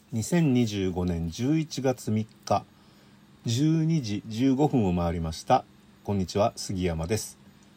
2025年11月3日12時15分を回りました。こんにちは、杉山です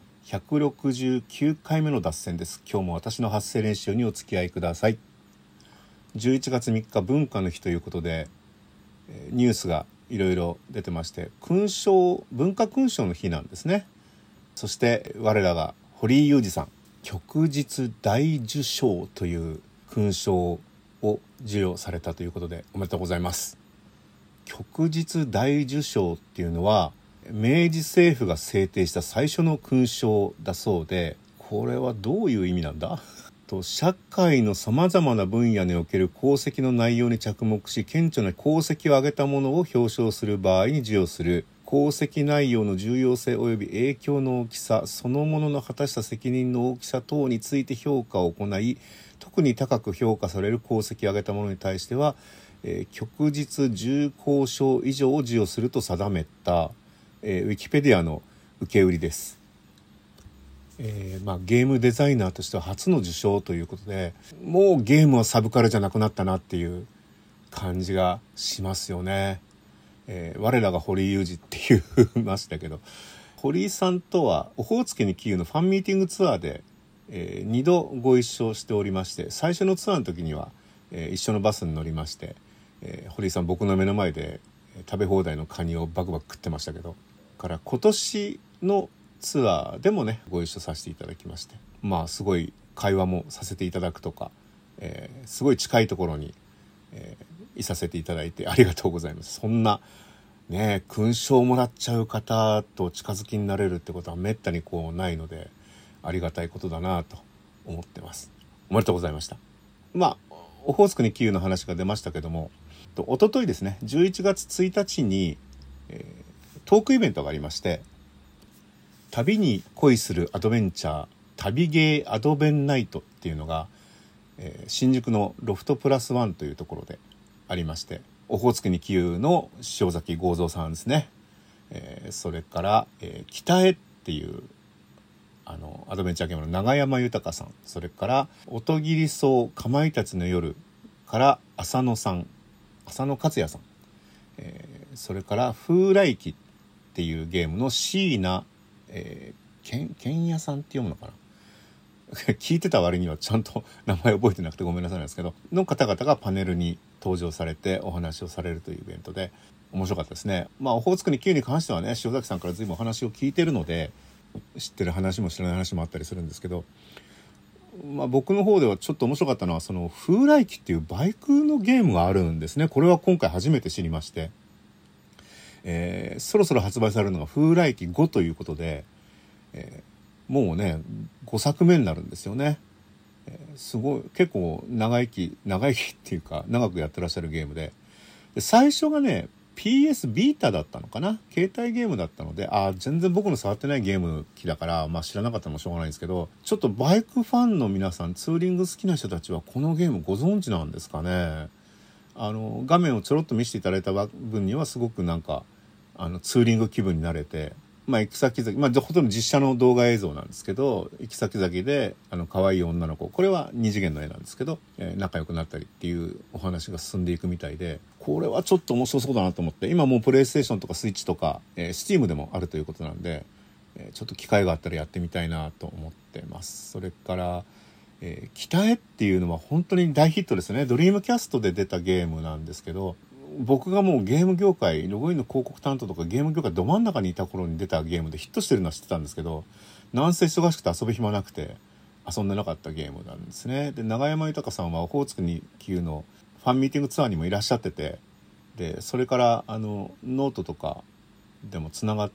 。169回目の脱線です。今日も私の発声練習にお付き合いください。11月3日文化の日ということで、ニュースがいろいろ出てまして、文化勲章の日なんですね。そして我らが堀井雄二さん、旭日大綬章という勲章を授与されたということで、おめでとうございます。旭日大綬章っていうのは明治政府が制定した最初の勲章だそうで、これはどういう意味なんだと、社会のさまざまな分野における功績の内容に着目し、顕著な功績を挙げたものを表彰する場合に授与する。功績内容の重要性及び影響の大きさ、そのものの果たした責任の大きさ等について評価を行い、特に高く評価される功績を挙げたものに対しては、旭日重功章以上を授与すると定めた、ウィキペディアの受け売りです。ゲームデザイナーとしては初の受賞ということで、もうゲームはサブカルじゃなくなったなっていう感じがしますよね。我らが堀井雄二って言いましたけど、堀井さんとはオホーツクにキーウのファンミーティングツアーで、2度ご一緒しておりまして、最初のツアーの時には、一緒のバスに乗りまして、堀井さん僕の目の前で食べ放題のカニをバクバク食ってましたけど、から今年のツアーでもねご一緒させていただきまして、すごい会話もさせていただくとか、すごい近いところに、いさせていただいてありがとうございます。そんなね勲章をもらっちゃう方と近づきになれるってことはめったにないので、ありがたいことだなと思ってます。おめでとうございました。オホーツクにキーウの話が出ましたけども、一昨日ですね、11月1日に、トークイベントがありまして、旅に恋するアドベンチャー旅ゲーアドベンナイトっていうのが、新宿のロフトプラスワンというところでありまして、オホーツクにキーウの塩崎剛三さんですね、それから、北へっていうアドベンチャーゲームの長山豊さん、それから音切り草かまいたちの夜から浅野克也さん、それから風来機っていうゲームの椎名剣屋さんって読むのかな聞いてた割にはちゃんと名前覚えてなくてごめんなさいなんですけど、の方々がパネルに登場されてお話をされるというイベントで面白かったですね。オホーツクにキーウに関してはね、塩崎さんから随分お話を聞いてるので、知ってる話も知らない話もあったりするんですけど、僕の方ではちょっと面白かったのは、その風来機っていうバイクのゲームがあるんですね。これは今回初めて知りまして、そろそろ発売されるのが風来機5ということで、もうね5作目になるんですよね。すごい結構長生きっていうか長くやってらっしゃるゲームで、最初がね PS ビータだったのかな、携帯ゲームだったので、全然僕の触ってないゲーム機だから、知らなかったのもしょうがないんですけど、ちょっとバイクファンの皆さん、ツーリング好きな人たちはこのゲームご存知なんですかね。画面をちょろっと見せていただいた分にはすごくなんかツーリング気分になれて、行き先々、ほとんど実写の動画映像なんですけど、行き先々で可愛い女の子、これは二次元の絵なんですけど、仲良くなったりっていうお話が進んでいくみたいで、これはちょっと面白そうだなと思って、今もうプレイステーションとかスイッチとか、Steam でもあるということなんで、ちょっと機会があったらやってみたいなと思ってます。それから北へっていうのは本当に大ヒットですね。ドリームキャストで出たゲームなんですけど、僕がもうゲーム業界、ログインの広告担当とかゲーム業界ど真ん中にいた頃に出たゲームでヒットしてるのは知ってたんですけど、なんせ忙しくて遊ぶ暇なくて遊んでなかったゲームなんですね。で、長山豊さんはオホーツクにキーウのファンミーティングツアーにもいらっしゃってて、でそれからノートとかでもつながって、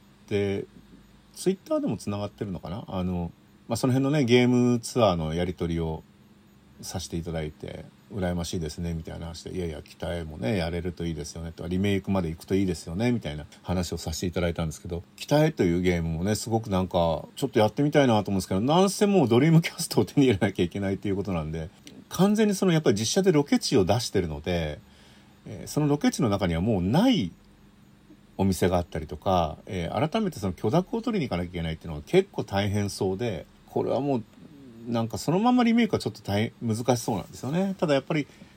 ツイッターでもつながってるのかな、その辺のねゲームツアーのやり取りをさせていただいて、羨ましいですねみたいな話で、いやいや北へもねやれるといいですよねと、リメイクまで行くといいですよねみたいな話をさせていただいたんですけど、北へというゲームもねすごくなんかちょっとやってみたいなと思うんですけど、なんせもうドリームキャストを手に入れなきゃいけないということなんで、完全にやっぱり実写でロケ地を出してるので、そのロケ地の中にはもうないお店があったりとか、改めてその許諾を取りに行かなきゃいけないっていうのが結構大変そうで、これはもうなんかそのままリメイクはちょっと難しそうなんですよね。ただやっぱり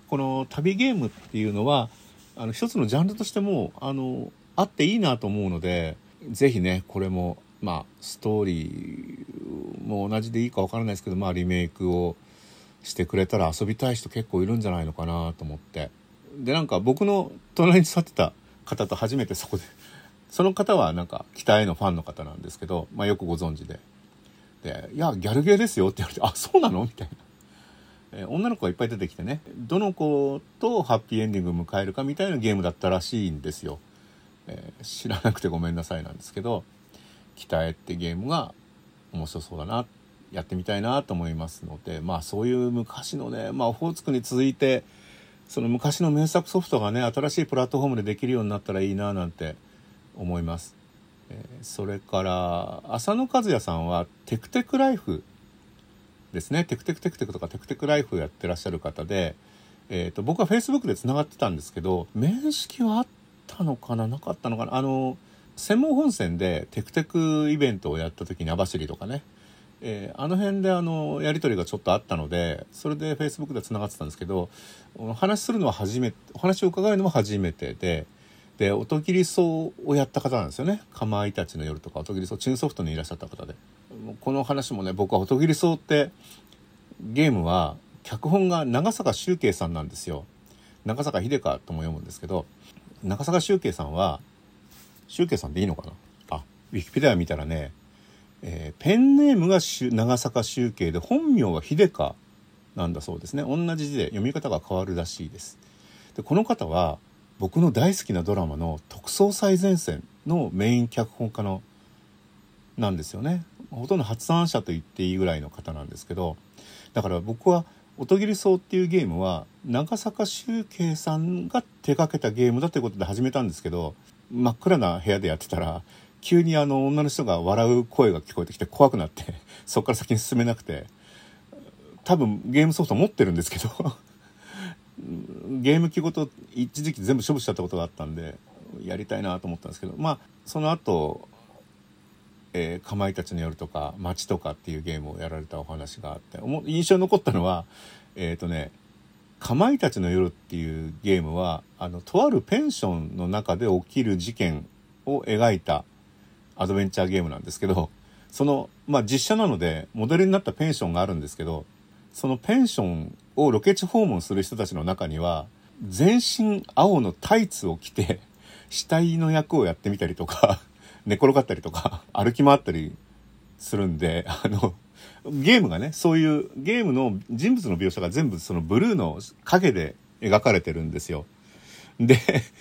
この旅ゲームっていうのは一つのジャンルとしてもあっていいなと思うので、ぜひねこれもストーリーも同じでいいかわからないですけど、リメイクをしてくれたら遊びたい人結構いるんじゃないのかなと思って、でなんか僕の隣に座ってた方と初めてその方はなんか北へのファンの方なんですけど、よくご存知で、いやギャルゲーですよって言われて、あそうなのみたいな、女の子がいっぱい出てきてね、どの子とハッピーエンディングを迎えるかみたいなゲームだったらしいんですよ。知らなくてごめんなさいなんですけど、北へってゲームが面白そうだな、やってみたいなと思いますので、そういう昔のね、オホーツクに続いてその昔の名作ソフトがね新しいプラットフォームでできるようになったらいいななんて思います。それから浅野和也さんはテクテクライフですね、テクテクテクテクとかテクテクライフやってらっしゃる方で、僕は Facebook でつながってたんですけど、面識はあったのかななかったのかな、専門本線でテクテクイベントをやった時に網走とかね、あの辺でやり取りがちょっとあったので、それで Facebook でつながってたんですけど、お話を伺うのも初めてで音切り草をやった方なんですよね。かまいたちの夜とか音切り草チューンソフトにいらっしゃった方で、この話もね、僕は音切り草ってゲームは脚本が長坂秀慶さんなんですよ。長坂秀香とも読むんですけど、長坂秀慶さんは、秀慶さんでいいのかな、ウィキペディア見たらね、ペンネームが長坂秀慶で本名は秀香なんだそうですね。同じ字で読み方が変わるらしいです。でこの方は僕の大好きなドラマの特捜最前線のメイン脚本家なんですよね。ほとんど発案者と言っていいぐらいの方なんですけど、だから僕は音切り草っていうゲームは長坂秀慶さんが手掛けたゲームだということで始めたんですけど、真っ暗な部屋でやってたら急に女の人が笑う声が聞こえてきて怖くなってそこから先に進めなくて、多分ゲームソフト持ってるんですけどゲーム機ごと一時期全部処分しちゃったことがあったんでやりたいなと思ったんですけど、その後、かまいたちの夜とか街とかっていうゲームをやられたお話があって、印象に残ったのはかまいたちの夜っていうゲームはとあるペンションの中で起きる事件を描いたアドベンチャーゲームなんですけど、その実写なのでモデルになったペンションがあるんですけど、そのペンションをロケ地訪問する人たちの中には全身青のタイツを着て死体の役をやってみたりとか寝転がったりとか歩き回ったりするんで、ゲームがね、そういうゲームの人物の描写が全部そのブルーの影で描かれてるんですよ。で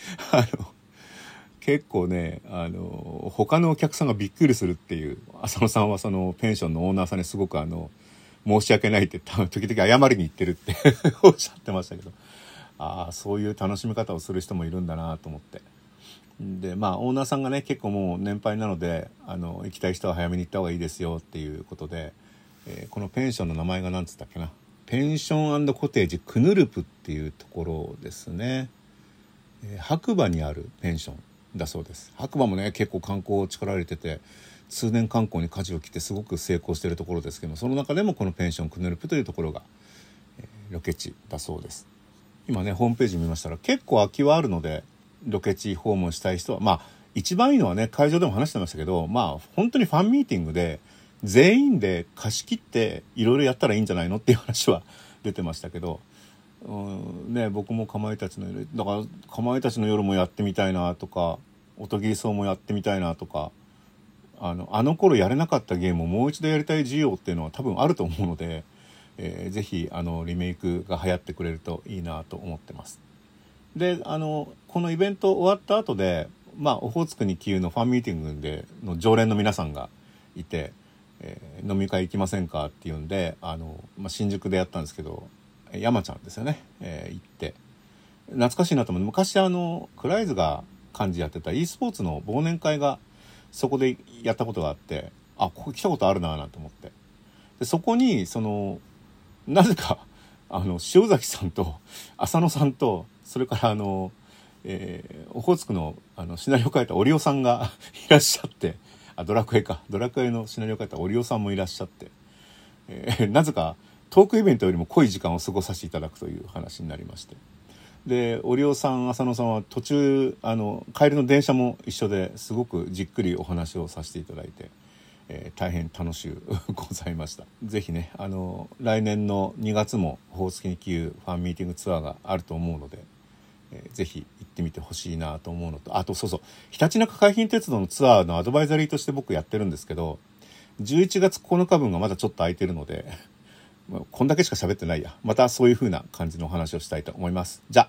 結構ね他のお客さんがびっくりするっていう、浅野さんはそのペンションのオーナーさんにすごく申し訳ないって時々謝りに行ってるっておっしゃってましたけど、そういう楽しみ方をする人もいるんだなと思って、でオーナーさんがね結構もう年配なので行きたい人は早めに行った方がいいですよっていうことで、このペンションの名前が何つったっけな、ペンション&コテージクヌルプっていうところですね。白馬にあるペンションだそうです。白馬もね結構観光を力入れてて通年観光に舵を切ってすごく成功しているところですけども、その中でもこのペンションクヌルプというところが、ロケ地だそうです。今ねホームページ見ましたら結構空きはあるので、ロケ地訪問したい人は一番いいのはね、会場でも話してましたけど、本当にファンミーティングで全員で貸し切っていろいろやったらいいんじゃないのっていう話は出てましたけど、僕もかまいたちの夜だからかまいたちの夜もやってみたいなとか、音切り草もやってみたいなとか、あの頃やれなかったゲームをもう一度やりたい需要っていうのは多分あると思うので、ぜひリメイクが流行ってくれるといいなと思ってます。でこのイベント終わった後でオホーツクにキューのファンミーティングでの常連の皆さんがいて、飲み会行きませんかっていうんで新宿でやったんですけど、山ちゃんですよね、行って懐かしいなと思って、昔クライズが幹事やってた e スポーツの忘年会がそこでやったことがあって、ここ来たことあるななんて思って、でそこになぜか塩崎さんと浅野さんと、それからオホーツクのシナリオを書いたオリオさんがいらっしゃって、ドラクエのシナリオを書いたオリオさんもいらっしゃって、なぜかトークイベントよりも濃い時間を過ごさせていただくという話になりまして、で折尾さん浅野さんは途中帰りの電車も一緒ですごくじっくりお話をさせていただいて、大変楽しゅうございました。ぜひね来年の2月も宝石にキューファンミーティングツアーがあると思うので、ぜひ行ってみてほしいなと思うのと、あとそうそう、ひたちなか海浜鉄道のツアーのアドバイザリーとして僕やってるんですけど、11月9日分がまだちょっと空いてるのでこんだけしか喋ってないや、またそういう風な感じのお話をしたいと思います。じゃあ